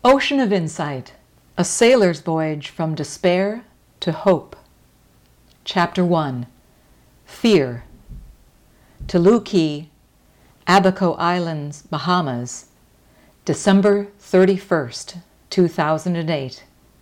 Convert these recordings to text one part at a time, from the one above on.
Ocean of Insight, A Sailor's Voyage from Despair to Hope. Chapter 1, Fear. Tolu Key, Abaco Islands, Bahamas, December 31st, 2008.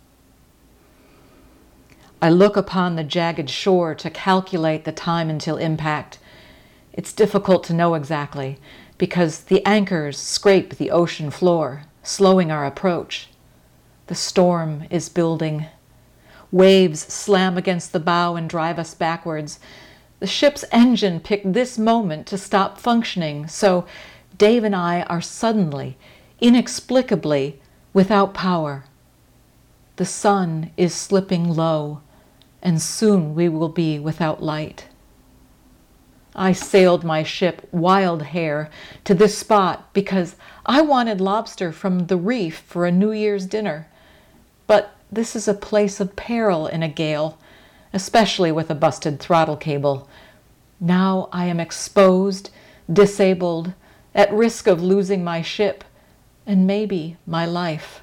I look upon the jagged shore to calculate the time until impact. It's difficult to know exactly, because the anchors scrape the ocean floor, slowing our approach. The storm is building. Waves slam against the bow and drive us backwards. The ship's engine picked this moment to stop functioning, so Dave and I are suddenly, inexplicably, without power. The sun is slipping low, and soon we will be without light. I sailed my ship, Wild Hare, to this spot because I wanted lobster from the reef for a New Year's dinner. But this is a place of peril in a gale, especially with a busted throttle cable. Now I am exposed, disabled, at risk of losing my ship, and maybe my life.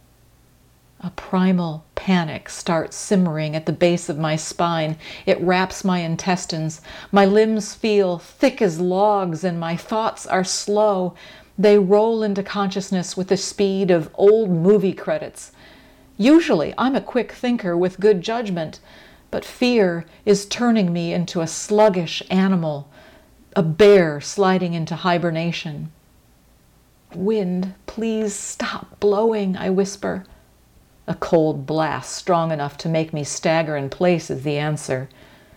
A primal panic starts simmering at the base of my spine. It wraps my intestines. My limbs feel thick as logs, and my thoughts are slow. They roll into consciousness with the speed of old movie credits. Usually, I'm a quick thinker with good judgment, but fear is turning me into a sluggish animal, a bear sliding into hibernation. "Wind, please stop blowing," I whisper. A cold blast strong enough to make me stagger in place is the answer.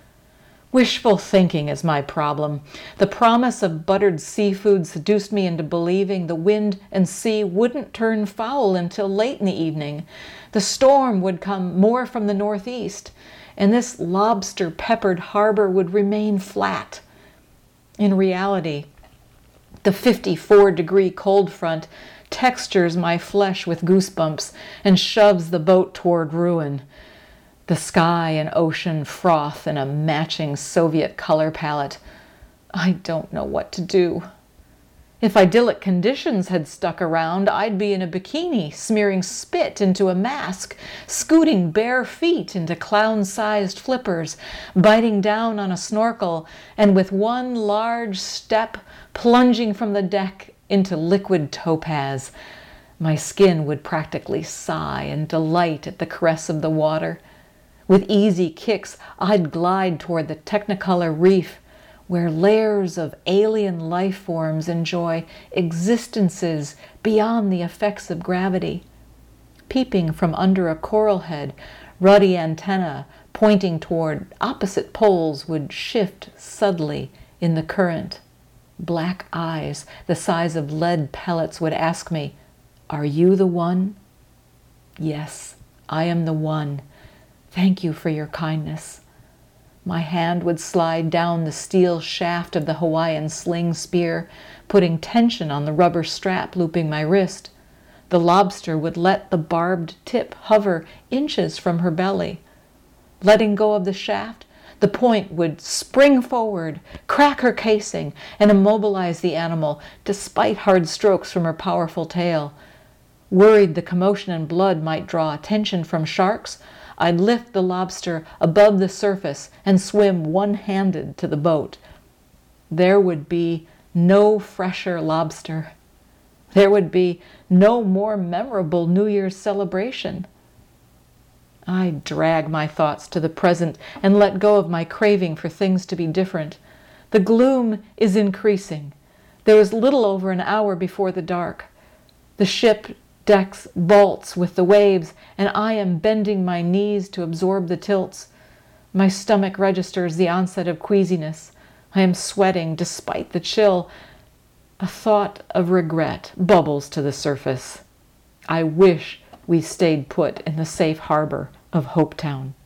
Wishful thinking is my problem. The promise of buttered seafood seduced me into believing the wind and sea wouldn't turn foul until late in the evening. The storm would come more from the northeast, and this lobster-peppered harbor would remain flat. In reality, the 54-degree cold front textures my flesh with goosebumps and shoves the boat toward ruin. The sky and ocean froth in a matching Soviet color palette. I don't know what to do. If idyllic conditions had stuck around, I'd be in a bikini, smearing spit into a mask, scooting bare feet into clown-sized flippers, biting down on a snorkel, and with one large step, plunging from the deck into liquid topaz. My skin would practically sigh in delight at the caress of the water. With easy kicks, I'd glide toward the Technicolor reef, where layers of alien life forms enjoy existences beyond the effects of gravity. Peeping from under a coral head, ruddy antennae pointing toward opposite poles would shift subtly in the current. Black eyes, the size of lead pellets, would ask me, "Are you the one?" Yes, I am the one. Thank you for your kindness. My hand would slide down the steel shaft of the Hawaiian sling spear, putting tension on the rubber strap looping my wrist. The lobster would let the barbed tip hover inches from her belly. Letting go of the shaft, the point would spring forward, crack her casing, and immobilize the animal, despite hard strokes from her powerful tail. Worried the commotion and blood might draw attention from sharks, I'd lift the lobster above the surface and swim one-handed to the boat. There would be no fresher lobster. There would be no more memorable New Year's celebration. I drag my thoughts to the present and let go of my craving for things to be different. The gloom is increasing. There is little over an hour before the dark. The ship decks vaults with the waves, and I am bending my knees to absorb the tilts. My stomach registers the onset of queasiness. I am sweating despite the chill. A thought of regret bubbles to the surface. I wish we stayed put in the safe harbor of Hopetown.